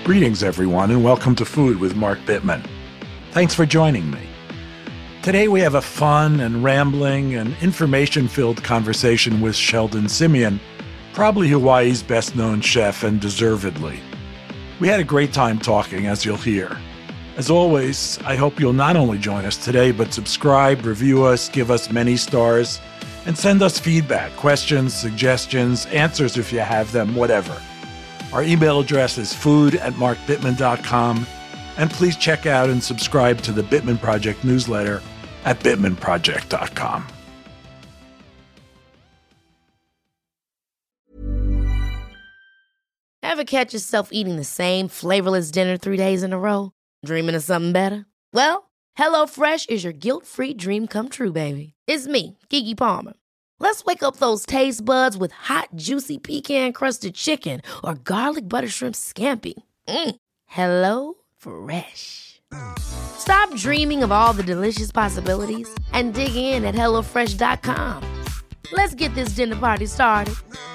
Greetings, everyone, and welcome to Food with Mark Bittman. Thanks for joining me. Today we have a fun and rambling and information-filled conversation with Sheldon Simeon, probably Hawaii's best-known chef, and deservedly. We had a great time talking, as you'll hear. As always, I hope you'll not only join us today, but subscribe, review us, give us many stars, and send us feedback, questions, suggestions, answers if you have them, whatever. Our email address is food@markbittman.com, and please check out and subscribe to the Bittman Project newsletter at bittmanproject.com. Ever catch yourself eating the same flavorless dinner 3 days in a row? Dreaming of something better? Well, HelloFresh is your guilt-free dream come true, baby. It's me, Keke Palmer. Let's wake up those taste buds with hot, juicy pecan-crusted chicken or garlic butter shrimp scampi. Hello Fresh. Stop dreaming of all the delicious possibilities and dig in at HelloFresh.com. Let's get this dinner party started.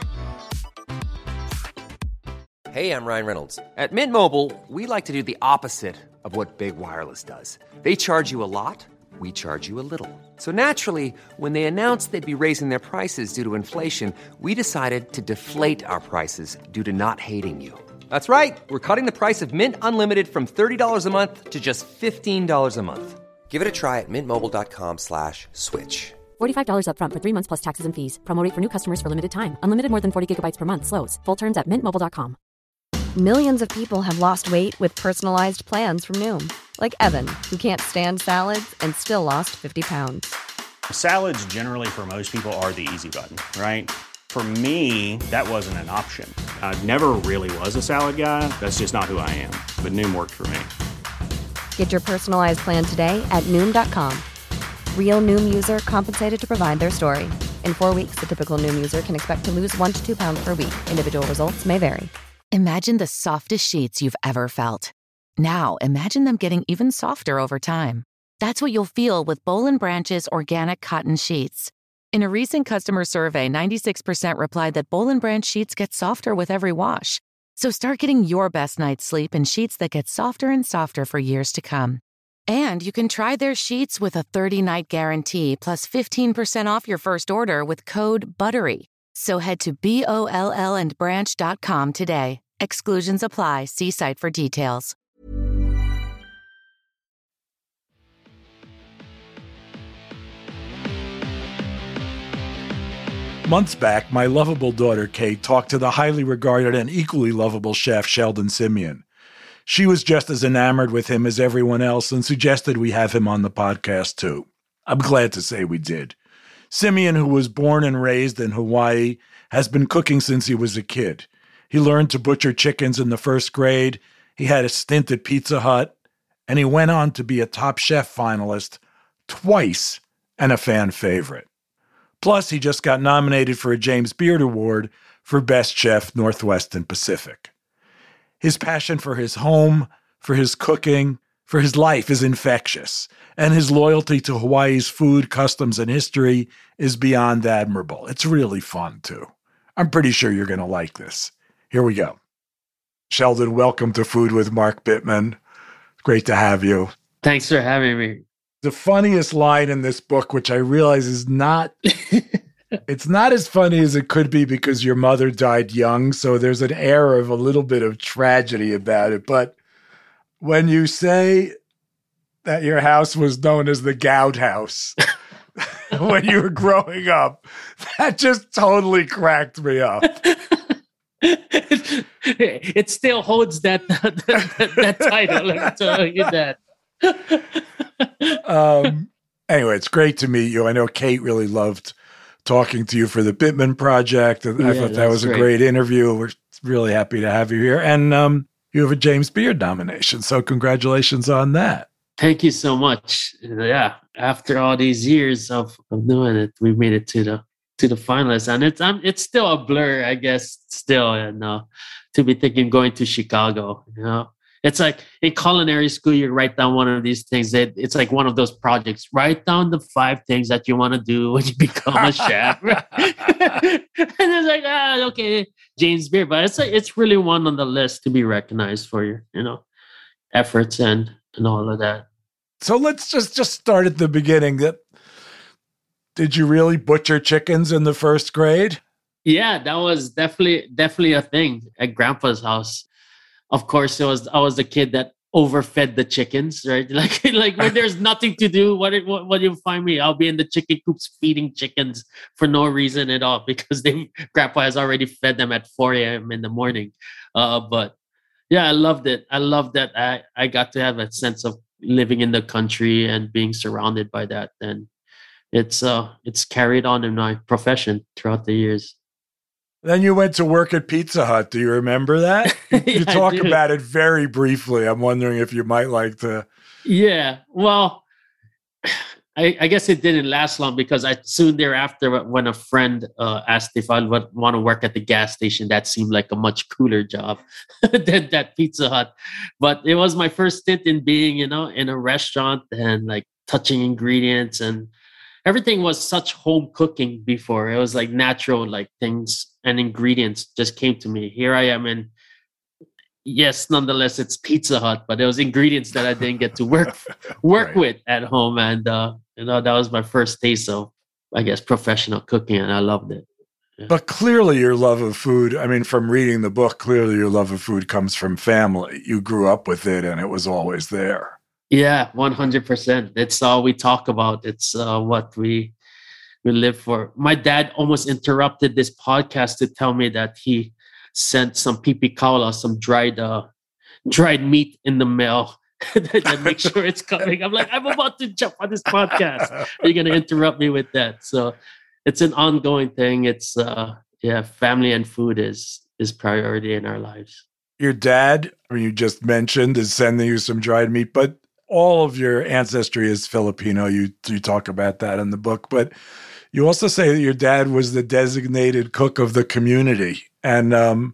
Hey, I'm Ryan Reynolds. At Mint Mobile, we like to do the opposite of what Big Wireless does. They charge you a lot. We charge you a little. So naturally, when they announced they'd be raising their prices due to inflation, we decided to deflate our prices due to not hating you. That's right. We're cutting the price of Mint Unlimited from $30 a month to just $15 a month. Give it a try at mintmobile.com/switch. $45 up front for 3 months plus taxes and fees. Promo rate for new customers for limited time. Unlimited more than 40 gigabytes per month. Slows full terms at mintmobile.com. Millions of people have lost weight with personalized plans from Noom. Like Evan, who can't stand salads and still lost 50 pounds. Salads generally for most people are the easy button, right? For me, that wasn't an option. I never really was a salad guy. That's just not who I am. But Noom worked for me. Get your personalized plan today at Noom.com. Real Noom user compensated to provide their story. In 4 weeks, the typical Noom user can expect to lose 1 to 2 pounds per week. Individual results may vary. Imagine the softest sheets you've ever felt. Now, imagine them getting even softer over time. That's what you'll feel with Boll & Branch's organic cotton sheets. In a recent customer survey, 96% replied that Boll & Branch sheets get softer with every wash. So start getting your best night's sleep in sheets that get softer and softer for years to come. And you can try their sheets with a 30-night guarantee plus 15% off your first order with code BUTTERY. So head to BOLLandbranch.com today. Exclusions apply. See site for details. Months back, my lovable daughter, Kate, talked to the highly regarded and equally lovable chef, Sheldon Simeon. She was just as enamored with him as everyone else and suggested we have him on the podcast, too. I'm glad to say we did. Simeon, who was born and raised in Hawaii, has been cooking since he was a kid. He learned to butcher chickens in the first grade, he had a stint at Pizza Hut, and he went on to be a Top Chef finalist twice and a fan favorite. Plus, he just got nominated for a James Beard Award for Best Chef Northwest and Pacific. His passion for his home, for his cooking, for his life is infectious, and his loyalty to Hawaii's food, customs, and history is beyond admirable. It's really fun, too. I'm pretty sure you're going to like this. Here we go. Sheldon, welcome to Food with Mark Bittman. Great to have you. Thanks for having me. The funniest line in this book, which I realize is not, it's not as funny as it could be because your mother died young, so there's an air of a little bit of tragedy about it. But when you say that your house was known as the Gout House when you were growing up, that just totally cracked me up. It still holds that title. Let me tell you that. Anyway, it's great to meet you. I know Kate really loved talking to you for the Bittman Project. And I thought that was a great interview. We're really happy to have you here. And you have a James Beard nomination. So congratulations on that. Thank you so much. Yeah. After all these years of doing it, we made it to the finalists. And it's still a blur, I guess, still, to be thinking going to Chicago, It's like in culinary school, you write down one of these things. It's like one of those projects. Write down the 5 things that you want to do when you become a chef. And it's like, okay, James Beard. But it's really one on the list to be recognized for your, efforts and all of that. So let's just start at the beginning. Did you really butcher chickens in the first grade? Yeah, that was definitely a thing at Grandpa's house. Of course, I was the kid that overfed the chickens, right? Like when there's nothing to do, what you find me? I'll be in the chicken coops feeding chickens for no reason at all because Grandpa has already fed them at 4 a.m. in the morning. But yeah, I loved it. I loved that I got to have a sense of living in the country and being surrounded by that. And it's carried on in my profession throughout the years. Then you went to work at Pizza Hut. Do you remember that? You talk about it very briefly. I'm wondering if you might like to. Yeah. Well, I guess it didn't last long because soon thereafter, when a friend asked if I would want to work at the gas station, that seemed like a much cooler job than that Pizza Hut. But it was my first stint in being, in a restaurant and like touching ingredients, and everything was such home cooking before. It was like natural, like things and ingredients just came to me. Here I am yes, nonetheless, it's Pizza Hut, but it was ingredients that I didn't get to work right. with at home. And, that was my first taste of, I guess, professional cooking, and I loved it. Yeah. But clearly your love of food, from reading the book, clearly your love of food comes from family. You grew up with it and it was always there. Yeah, 100%. It's all we talk about. It's what we live for. My dad almost interrupted this podcast to tell me that he sent some pipikaula, some dried meat in the mail that make sure it's coming. I'm like, I'm about to jump on this podcast. Are you going to interrupt me with that? So it's an ongoing thing. It's family and food is priority in our lives. Your dad, you just mentioned, is sending you some dried meat, but all of your ancestry is Filipino. You talk about that in the book, but you also say that your dad was the designated cook of the community, and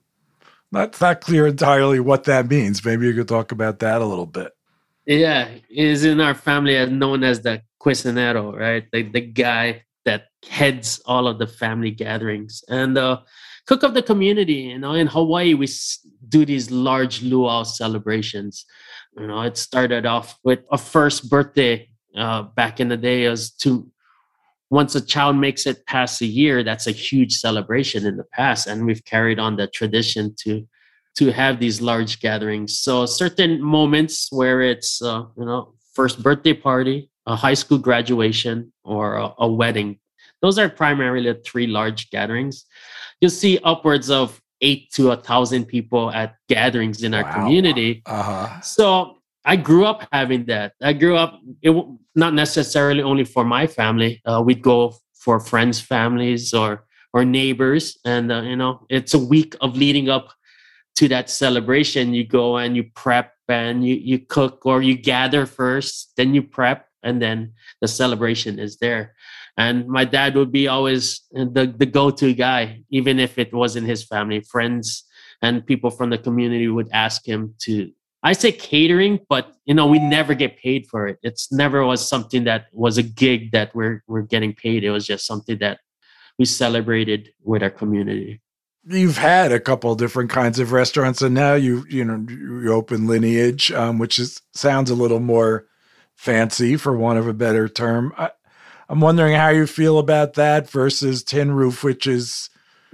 not clear entirely what that means. Maybe you could talk about that a little bit. Yeah, is in our family known as the Cuisinero, right? The guy that heads all of the family gatherings and cook of the community. In Hawaii, we do these large luau celebrations. It started off with a first birthday back in the day. It was once a child makes it past a year, that's a huge celebration in the past. And we've carried on the tradition to have these large gatherings. So certain moments where it's, first birthday party, a high school graduation, or a wedding. Those are primarily the 3 large gatherings. You'll see upwards of 8 to 1,000 people at gatherings in our community. Uh-huh. So I grew up having that. I grew up, not necessarily only for my family. We'd go for friends' families or neighbors. And, it's a week of leading up to that celebration. You go and you prep and you cook, or you gather first, then you prep, and then the celebration is there. And my dad would be always the go-to guy, even if it wasn't his family. Friends and people from the community would ask him to, I say catering, but we never get paid for it. It's never was something that was a gig that we're getting paid. It was just something that we celebrated with our community. You've had a couple of different kinds of restaurants, and now you open Lineage, which sounds a little more fancy, for want of a better term. I'm wondering how you feel about that versus Tin Roof, which is,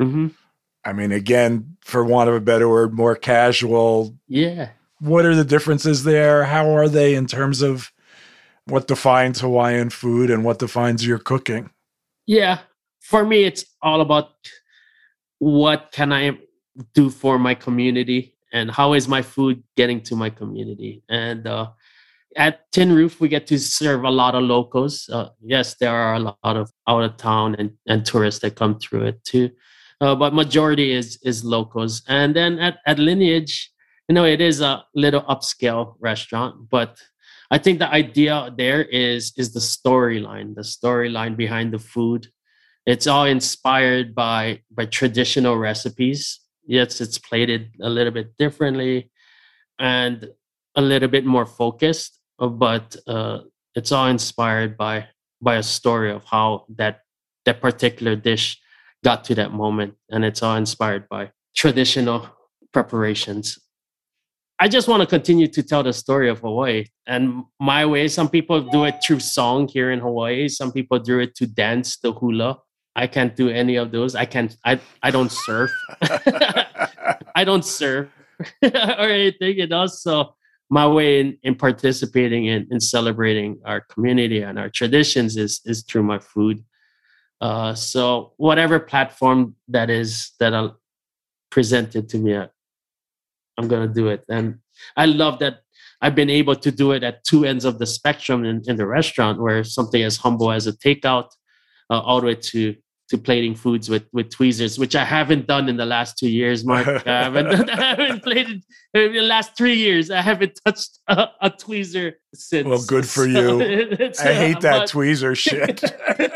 again, for want of a better word, more casual. Yeah. What are the differences there? How are they in terms of what defines Hawaiian food and what defines your cooking? Yeah. For me, it's all about what can I do for my community and how is my food getting to my community. And at Tin Roof, we get to serve a lot of locals. Yes, there are a lot of out of town and tourists that come through it too. But majority is locals. And then at Lineage, it is a little upscale restaurant, but I think the idea there is the storyline behind the food. It's all inspired by traditional recipes. Yes, it's plated a little bit differently. And a little bit more focused, but it's all inspired by a story of how that particular dish got to that moment, and it's all inspired by traditional preparations. I just want to continue to tell the story of Hawaii and my way. Some people do it through song here in Hawaii. Some people do it to dance the hula. I can't do any of those. I don't surf. I don't surf or anything, So my way in participating in celebrating our community and our traditions is through my food. So whatever platform that I'll present it to me at, I'm going to do it. And I love that I've been able to do it at two ends of the spectrum in the restaurant, where something as humble as a takeout all the way to plating foods with tweezers, which I haven't done in the last 2 years, Mark. I haven't plated in the last 3 years. I haven't touched a tweezer since. Well, good for you. I hate that tweezer shit.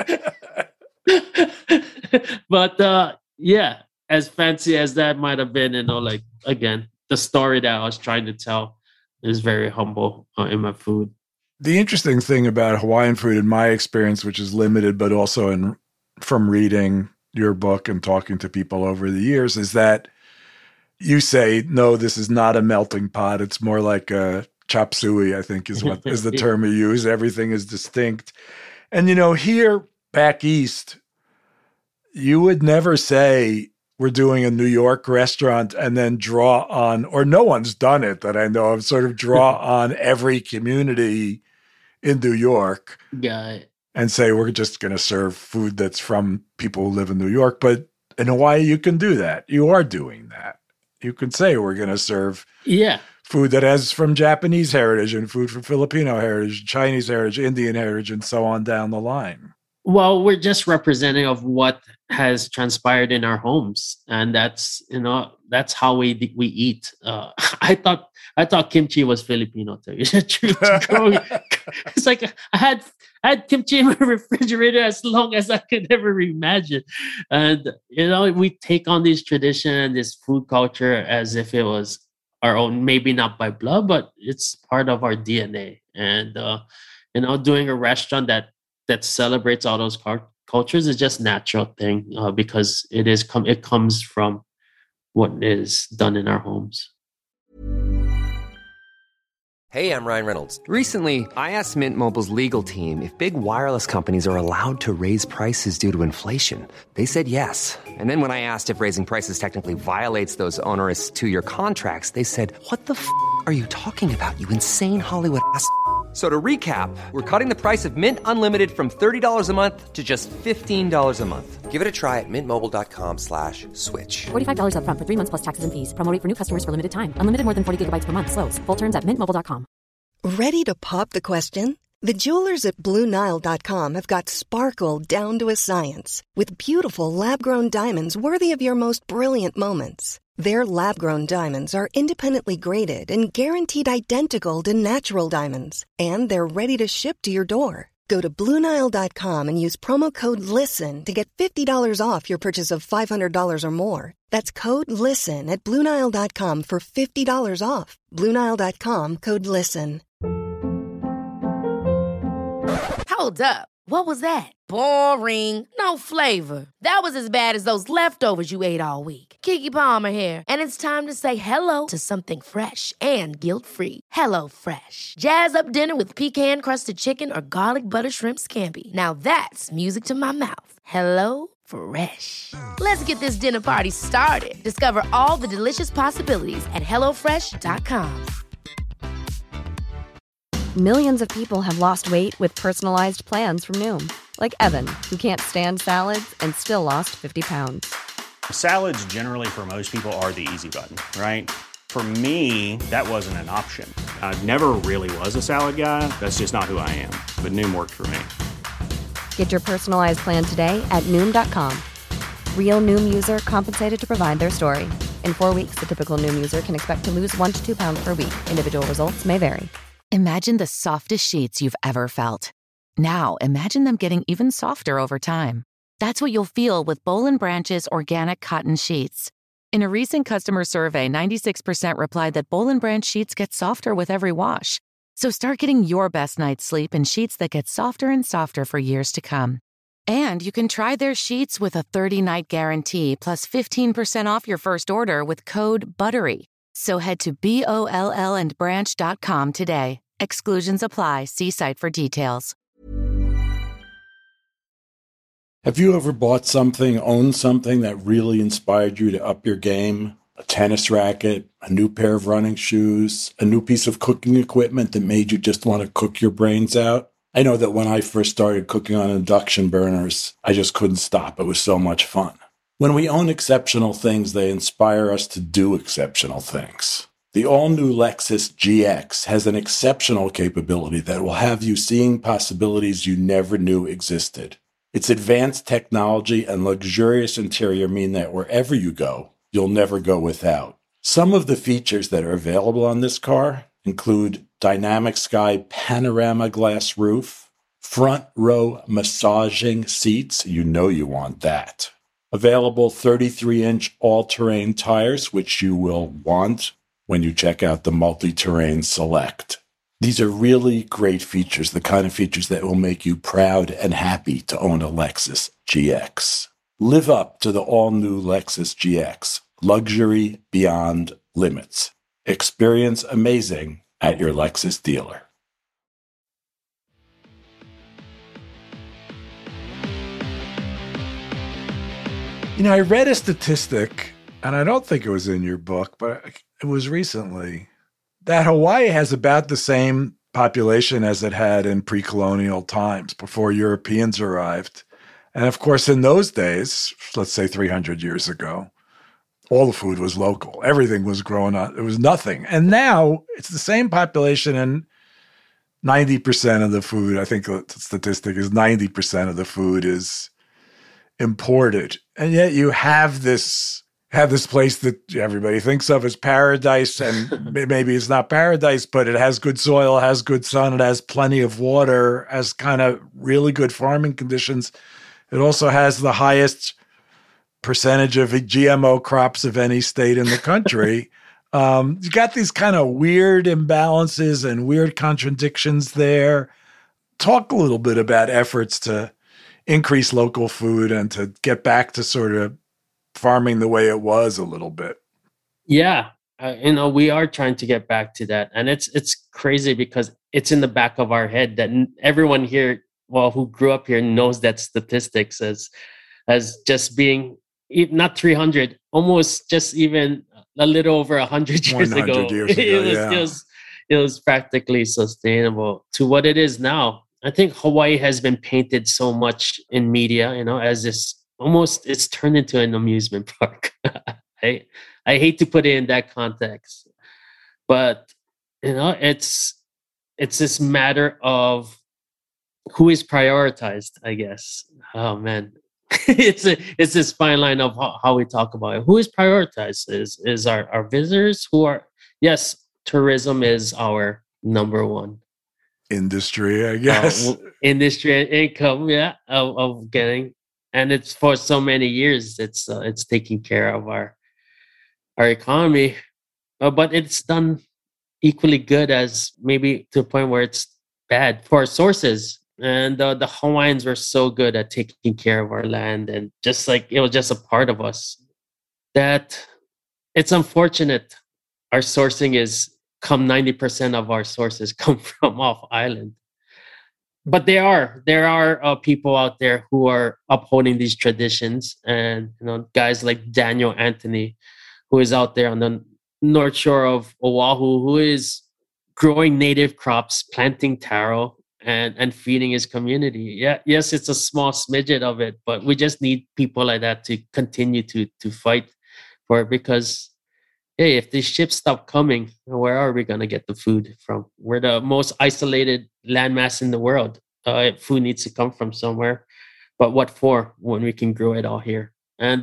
But yeah, as fancy as that might have been, again, the story that I was trying to tell is very humble in my food. The interesting thing about Hawaiian food, in my experience, which is limited, but also from reading your book and talking to people over the years, is that you say, no, this is not a melting pot. It's more like a chop suey, I think is the term you use. Everything is distinct. And, here back east, you would never say we're doing a New York restaurant and then draw on, or no one's done it that I know of, sort of draw on every community in New York. Yeah. And say, we're just going to serve food that's from people who live in New York. But in Hawaii, you can do that. You are doing that. You can say, we're going to serve food that has from Japanese heritage and food from Filipino heritage, Chinese heritage, Indian heritage, and so on down the line. Well, we're just representing of what has transpired in our homes. And that's how we eat. I thought kimchi was Filipino, to tell you the truth. It's like I had kimchi in my refrigerator as long as I could ever imagine. And, we take on this tradition and this food culture as if it was our own, maybe not by blood, but it's part of our DNA. And, doing a restaurant that celebrates all those cultures is just a natural thing because it comes from what is done in our homes. Hey, I'm Ryan Reynolds. Recently, I asked Mint Mobile's legal team if big wireless companies are allowed to raise prices due to inflation. They said yes. And then when I asked if raising prices technically violates those onerous 2-year contracts, they said, "What the f*** are you talking about, you insane Hollywood ass?" So to recap, we're cutting the price of Mint Unlimited from $30 a month to just $15 a month. Give it a try at mintmobile.com/switch. $45 up front for 3 months plus taxes and fees. Promo rate for new customers for limited time. Unlimited more than 40 gigabytes per month. Slows full terms at mintmobile.com. Ready to pop the question? The jewelers at BlueNile.com have got sparkle down to a science with beautiful lab-grown diamonds worthy of your most brilliant moments. Their lab-grown diamonds are independently graded and guaranteed identical to natural diamonds. And they're ready to ship to your door. Go to BlueNile.com and use promo code LISTEN to get $50 off your purchase of $500 or more. That's code LISTEN at BlueNile.com for $50 off. BlueNile.com, code LISTEN. Hold up. What was that? Boring. No flavor. That was as bad as those leftovers you ate all week. Keke Palmer here, and it's time to say hello to something fresh and guilt-free. Hello Fresh. Jazz up dinner with pecan-crusted chicken or garlic butter shrimp scampi. Now that's music to my mouth. Hello Fresh. Let's get this dinner party started. Discover all the delicious possibilities at HelloFresh.com. Millions of people have lost weight with personalized plans from Noom. Like Evan, who can't stand salads and still lost 50 pounds. Salads generally for most people are the easy button, right? For me, that wasn't an option. I never really was a salad guy. That's just not who I am. But Noom worked for me. Get your personalized plan today at Noom.com. Real Noom user compensated to provide their story. In 4 weeks, the typical Noom user can expect to lose 1 to 2 pounds per week. Individual results may vary. Imagine the softest sheets you've ever felt. Now, imagine them getting even softer over time. That's what you'll feel with Boll & Branch's organic cotton sheets. In a recent customer survey, 96% replied that Boll & Branch sheets get softer with every wash. So start getting your best night's sleep in sheets that get softer and softer for years to come. And you can try their sheets with a 30-night guarantee plus 15% off your first order with code BUTTERY. So head to BOLLandbranch.com today. Exclusions apply. See site for details. Have you ever bought something, owned something that really inspired you to up your game? A tennis racket, a new pair of running shoes, a new piece of cooking equipment that made you just want to cook your brains out? I know that when I first started cooking on induction burners, I just couldn't stop. It was so much fun. When we own exceptional things, they inspire us to do exceptional things. The all-new Lexus GX has an exceptional capability that will have you seeing possibilities you never knew existed. Its advanced technology and luxurious interior mean that wherever you go, you'll never go without. Some of the features that are available on this car include Dynamic Sky panorama glass roof, front row massaging seats, you know you want that. Available 33-inch all-terrain tires, which you will want when you check out the Multi-Terrain Select. These are really great features, the kind of features that will make you proud and happy to own a Lexus GX. Live up to the all-new Lexus GX, luxury beyond limits. Experience amazing at your Lexus dealer. You know, I read a statistic, and I don't think it was in your book, but it was recently, that Hawaii has about the same population as it had in pre-colonial times before Europeans arrived. And of course, in those days, let's say 300 years ago, all the food was local. Everything was grown on. It was nothing. And now it's the same population, and 90% of the food, I think the statistic is 90% of the food is imported. And yet you have this place that everybody thinks of as paradise, and maybe it's not paradise, but it has good soil, has good sun, it has plenty of water, has kind of really good farming conditions. It also has the highest percentage of GMO crops of any state in the country. You got these kind of weird imbalances and weird contradictions there. Talk a little bit about efforts to increase local food and to get back to sort of farming the way it was a little bit. Yeah. We are trying to get back to that. And it's crazy because it's in the back of our head that everyone here, who grew up here knows that statistics as just being not 300, almost just even a little over 100 years ago. It was practically sustainable to what it is now. I think Hawaii has been painted so much in media, as this it's turned into an amusement park. I hate to put it in that context, but it's this matter of who is prioritized, I guess. Oh man, it's this fine line of how we talk about it. Who is prioritized is our visitors who are, yes, tourism is our number one industry, I guess. Industry and income, of getting. And it's for so many years, it's taking care of our economy, but it's done equally good as maybe to a point where it's bad for our sources. And the Hawaiians were so good at taking care of our land, and just like it was just a part of us, that it's unfortunate. Our sourcing 90% of our sources come from off island. But there are people out there who are upholding these traditions, and guys like Daniel Anthony, who is out there on the north shore of Oahu, who is growing native crops, planting taro, and feeding his community. Yeah, yes, it's a small smidget of it, but we just need people like that to continue to fight for it, because hey, if these ships stop coming, where are we going to get the food from? We're the most isolated landmass in the world. Food needs to come from somewhere. But what for when we can grow it all here? And,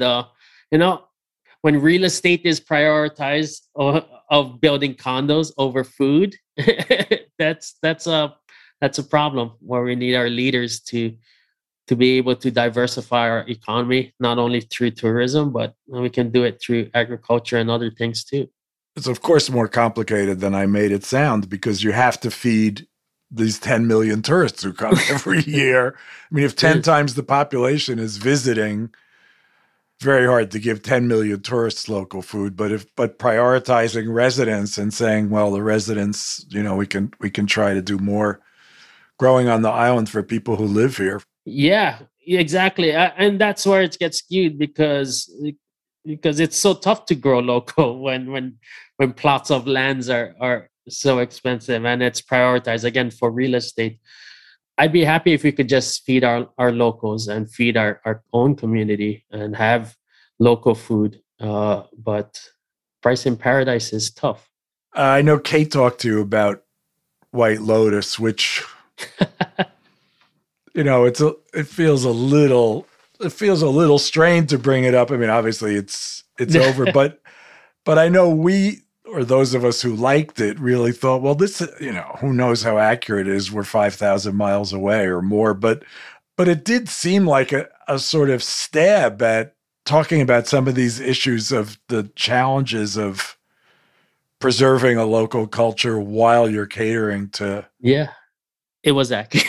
when real estate is prioritized of building condos over food, that's a problem where we need our leaders to to be able to diversify our economy, not only through tourism, but we can do it through agriculture and other things too. It's of course more complicated than I made it sound, because you have to feed these 10 million tourists who come every year. I mean, if 10 times the population is visiting, very hard to give 10 million tourists local food. But prioritizing residents and saying, well, the residents, we can try to do more growing on the island for people who live here. Yeah, exactly. And that's where it gets skewed because it's so tough to grow local when plots of lands are so expensive and it's prioritized again for real estate. I'd be happy if we could just feed our locals and feed our own community and have local food. But price in paradise is tough. I know Kate talked to you about White Lotus, which it feels a little strained to bring it up. I mean, obviously it's over, but I know we, or those of us who liked it, really thought, well, this, who knows how accurate it is. We're 5,000 miles away or more, but it did seem like a sort of stab at talking about some of these issues of the challenges of preserving a local culture while you're catering to. Yeah, it was accurate.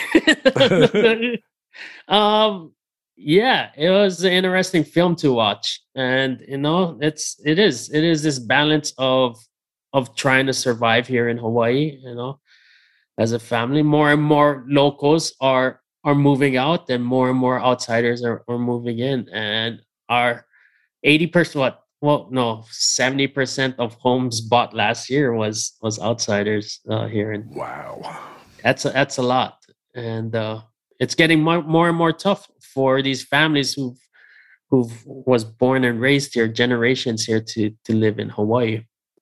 Yeah, it was an interesting film to watch, and it is this balance of trying to survive here in Hawaii. As a family, more and more locals are moving out, and more outsiders are moving in, and our 80%, 70% of homes bought last year was outsiders here. And wow, that's a lot, and it's getting more and more tough for these families who was born and raised here, generations here, to live in Hawaii.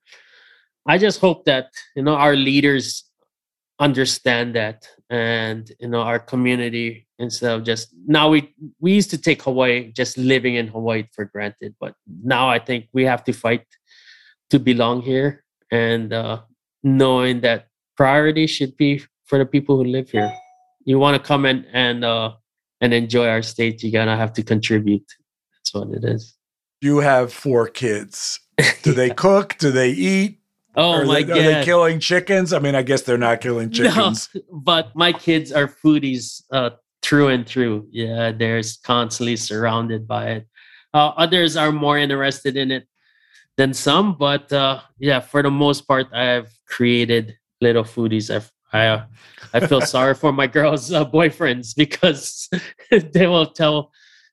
I just hope that our leaders understand that, and our community, instead of just now we used to take Hawaii, just living in Hawaii, for granted, but now I think we have to fight to belong here, and knowing that priority should be for the people who live here. You want to come in and enjoy our state, you gotta have to contribute. That's what it is. You have 4 kids. Do they cook? Do they eat? Oh my God. Are they killing chickens? I mean, I guess they're not killing chickens. No, but my kids are foodies through and through. Yeah, they're constantly surrounded by it. Others are more interested in it than some, but for the most part, I have created little foodies. I feel sorry for my girls' boyfriends, because they will tell,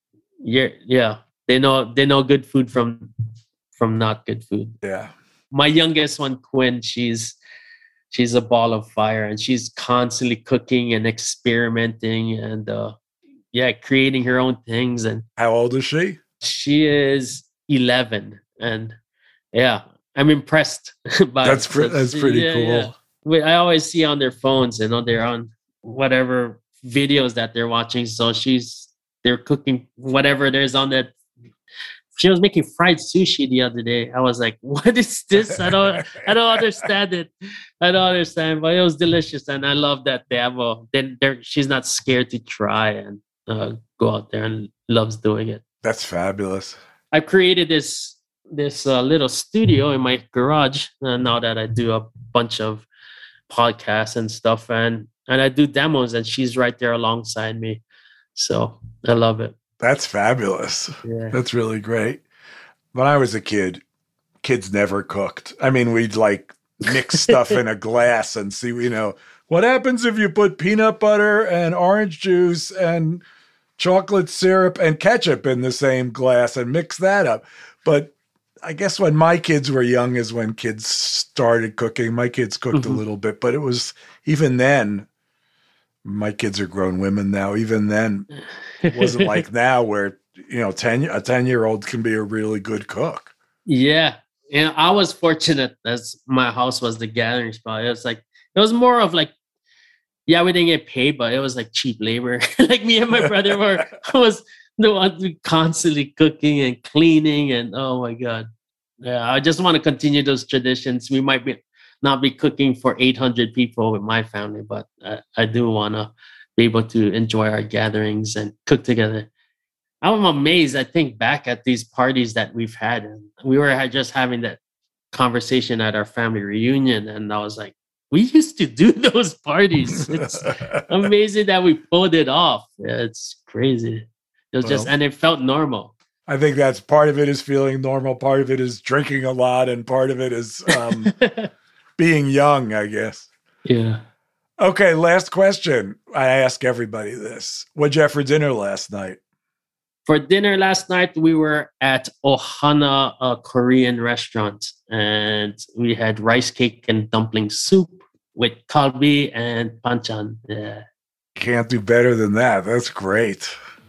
they know good food from not good food. Yeah. My youngest one, Quinn, she's a ball of fire, and she's constantly cooking and experimenting and creating her own things. And how old is she? She is 11, and I'm impressed by that's pretty cool. Yeah. I always see on their phones, they're on whatever videos that they're watching. So they're cooking whatever there's on that. She was making fried sushi the other day. I was like, what is this? I don't understand it. I don't understand, but it was delicious. And I love that they have she's not scared to try and go out there, and loves doing it. That's fabulous. I've created this little studio in my garage now that I do a bunch of podcasts and stuff, and I do demos, and she's right there alongside me. So I love it. That's fabulous. Yeah. That's really great. When I was a kid, kids never cooked. I mean, we'd mix stuff in a glass and see, what happens if you put peanut butter and orange juice and chocolate syrup and ketchup in the same glass and mix that up. But I guess when my kids were young is when kids started cooking. My kids cooked a little bit, but it was, even then, my kids are grown women now. Even then, it wasn't like now where, a 10-year-old can be a really good cook. Yeah. And I was fortunate, as my house was the gathering spot. It was more of we didn't get paid, but it was cheap labor. Me and my brother was the ones constantly cooking and cleaning, and oh my God. Yeah, I just want to continue those traditions. We might not be cooking for 800 people with my family, but I do want to be able to enjoy our gatherings and cook together. I'm amazed. I think back at these parties that we've had, and we were just having that conversation at our family reunion, and I was like, we used to do those parties. It's amazing that we pulled it off. Yeah, it's crazy. It was and it felt normal. I think that's part of it is feeling normal. Part of it is drinking a lot, and part of it is being young, I guess. Yeah. Okay, last question. I ask everybody this. What'd you have for dinner last night? For dinner last night, we were at Ohana, a Korean restaurant, and we had rice cake and dumpling soup with kalbi and panchan. Yeah. Can't do better than that. That's great.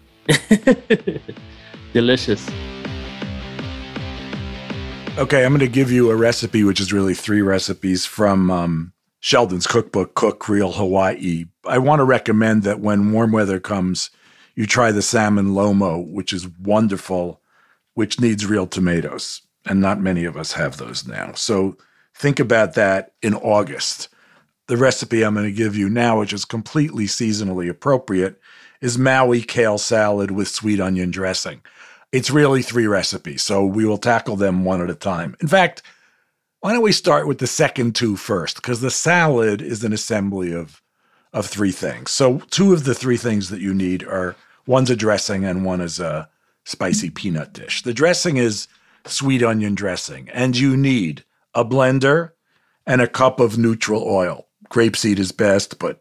Delicious. Okay, I'm going to give you a recipe, which is really 3 recipes from Sheldon's cookbook, Cook Real Hawaii. I want to recommend that when warm weather comes, you try the salmon lomo, which is wonderful, which needs real tomatoes. And not many of us have those now. So think about that in August. The recipe I'm going to give you now, which is completely seasonally appropriate, is Maui kale salad with sweet onion dressing. It's really 3 recipes, so we will tackle them one at a time. In fact, why don't we start with the second 2 first? Because the salad is an assembly of 3 things. So 2 of the 3 things that you need are, one's a dressing and one is a spicy peanut dish. The dressing is sweet onion dressing, and you need a blender and a cup of neutral oil. Grapeseed is best, but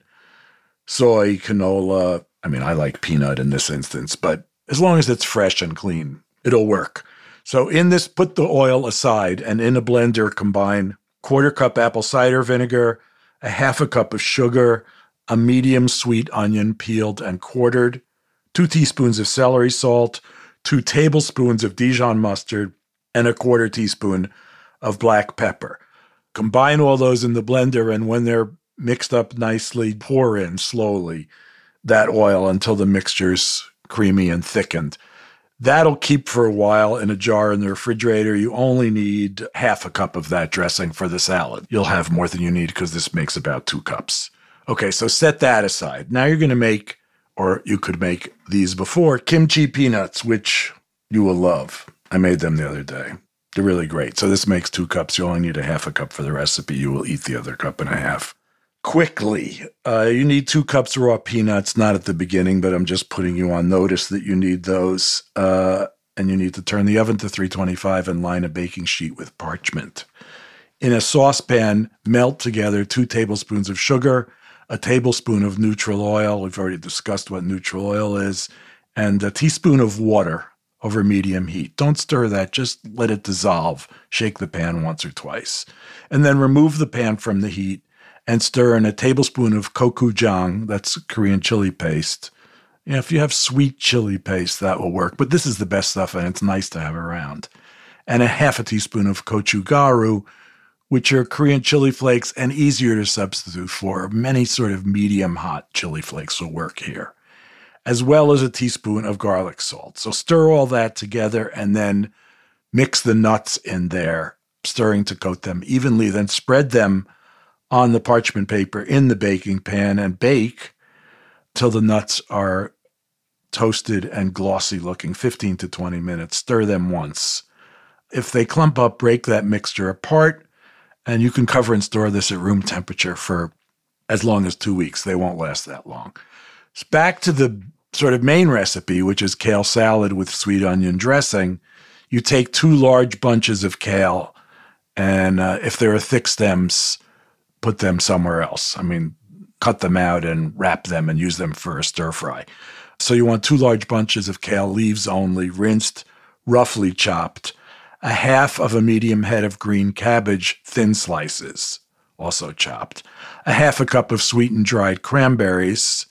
soy, canola, I mean, I like peanut in this instance, but as long as it's fresh and clean, it'll work. So in this, put the oil aside, and in a blender, combine 1/4 cup apple cider vinegar, a 1/2 cup of sugar, a medium sweet onion peeled and quartered, 2 teaspoons of celery salt, 2 tablespoons of Dijon mustard, and a 1/4 teaspoon of black pepper. Combine all those in the blender, and when they're mixed up nicely, pour in slowly that oil until the mixture's creamy and thickened. That'll keep for a while in a jar in the refrigerator. You only need 1/2 cup of that dressing for the salad. You'll have more than you need because this makes about 2 cups. Okay, so set that aside. Now you're going to make, or you could make these before, kimchi peanuts, which you will love. I made them the other day. They're really great. So this makes 2 cups. You only need 1/2 cup for the recipe. You will eat the other 1.5 cups. Quickly, you need 2 cups raw peanuts, not at the beginning, but I'm just putting you on notice that you need those. And you need to turn the oven to 325 and line a baking sheet with parchment. In a saucepan, melt together 2 tablespoons of sugar, a tablespoon of neutral oil. We've already discussed what neutral oil is, and a teaspoon of water over medium heat. Don't stir that. Just let it dissolve. Shake the pan once or twice. And then remove the pan from the heat and stir in a tablespoon of gochujang, that's Korean chili paste. You know, if you have sweet chili paste, that will work. But this is the best stuff, and it's nice to have around. And a 1/2 teaspoon of gochugaru, which are Korean chili flakes and easier to substitute for. Many sort of medium hot chili flakes will work here, as well as a teaspoon of garlic salt. So stir all that together and then mix the nuts in there, stirring to coat them evenly. Then spread them on the parchment paper in the baking pan and bake till the nuts are toasted and glossy looking, 15 to 20 minutes. Stir them once. If they clump up, break that mixture apart, and you can cover and store this at room temperature for as long as 2 weeks. They won't last that long. So back to the sort of main recipe, which is kale salad with sweet onion dressing. You take 2 large bunches of kale, and if there are thick stems, put them somewhere else. I mean, cut them out and wrap them and use them for a stir fry. So you want 2 large bunches of kale, leaves only, rinsed, roughly chopped, a 1/2 of a medium head of green cabbage, thin slices, also chopped, a 1/2 cup of sweetened dried cranberries,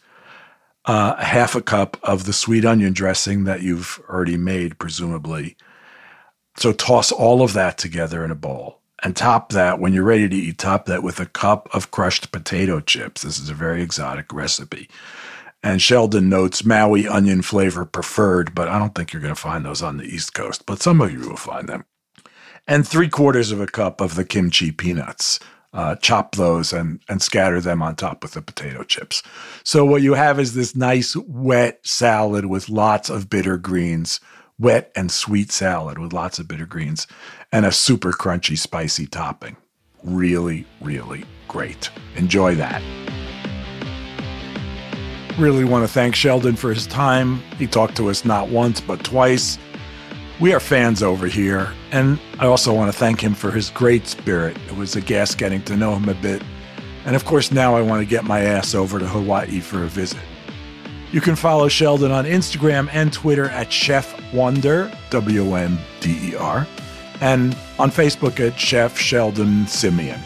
a 1/2 cup of the sweet onion dressing that you've already made, presumably. So toss all of that together in a bowl. And top that, when you're ready to eat, top that with a cup of crushed potato chips. This is a very exotic recipe. And Sheldon notes Maui onion flavor preferred, but I don't think you're going to find those on the East Coast, but some of you will find them. And 3/4 of a cup of the kimchi peanuts. chop those and scatter them on top with the potato chips. So what you have is this nice wet salad with lots of bitter greens, wet and sweet salad with lots of bitter greens, and a super crunchy, spicy topping. Really, really great. Enjoy that. Really want to thank Sheldon for his time. He talked to us not once, but twice. We are fans over here, and I also want to thank him for his great spirit. It was a gas getting to know him a bit. And of course, now I want to get my ass over to Hawaii for a visit. You can follow Sheldon on Instagram and Twitter at Chef Wonder, W-O-N-D-E-R, and on Facebook at Chef Sheldon Simeon,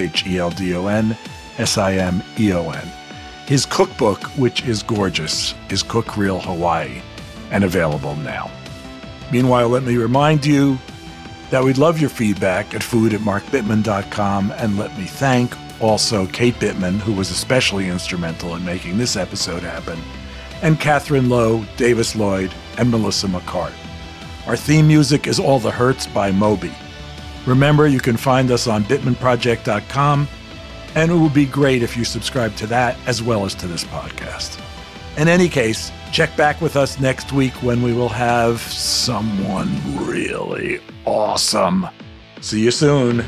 S-H-E-L-D-O-N-S-I-M-E-O-N. His cookbook, which is gorgeous, is Cook Real Hawaii, and available now. Meanwhile, let me remind you that we'd love your feedback at food@markbittman.com, and let me thank also Kate Bittman, who was especially instrumental in making this episode happen, and Catherine Lowe, Davis Lloyd, and Melissa McCart. Our theme music is All the Hurts by Moby. Remember, you can find us on BittmanProject.com, and it would be great if you subscribe to that as well as to this podcast. In any case, check back with us next week when we will have someone really awesome. See you soon.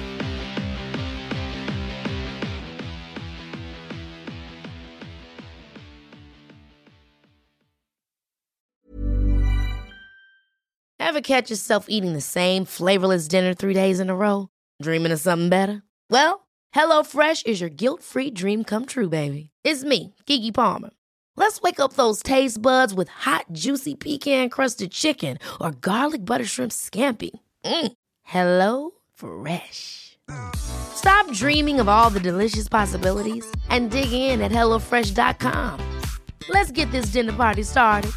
Ever catch yourself eating the same flavorless dinner 3 days in a row? Dreaming of something better? Well, HelloFresh is your guilt-free dream come true, baby. It's me, Keke Palmer. Let's wake up those taste buds with hot, juicy pecan-crusted chicken or garlic butter shrimp scampi. Hello Fresh. Stop dreaming of all the delicious possibilities and dig in at HelloFresh.com. Let's get this dinner party started.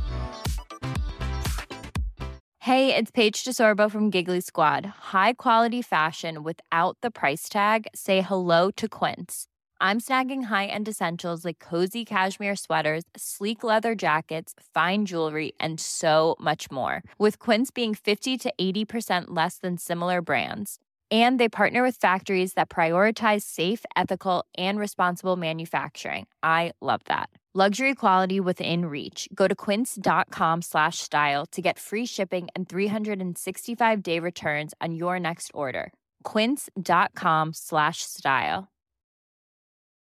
Hey, it's Paige DeSorbo from Giggly Squad. High quality fashion without the price tag. Say hello to Quince. I'm snagging high-end essentials like cozy cashmere sweaters, sleek leather jackets, fine jewelry, and so much more. With Quince being 50 to 80% less than similar brands. And they partner with factories that prioritize safe, ethical, and responsible manufacturing. I love that. Luxury quality within reach. Go to quince.com/style to get free shipping and 365-day returns on your next order. Quince.com/style.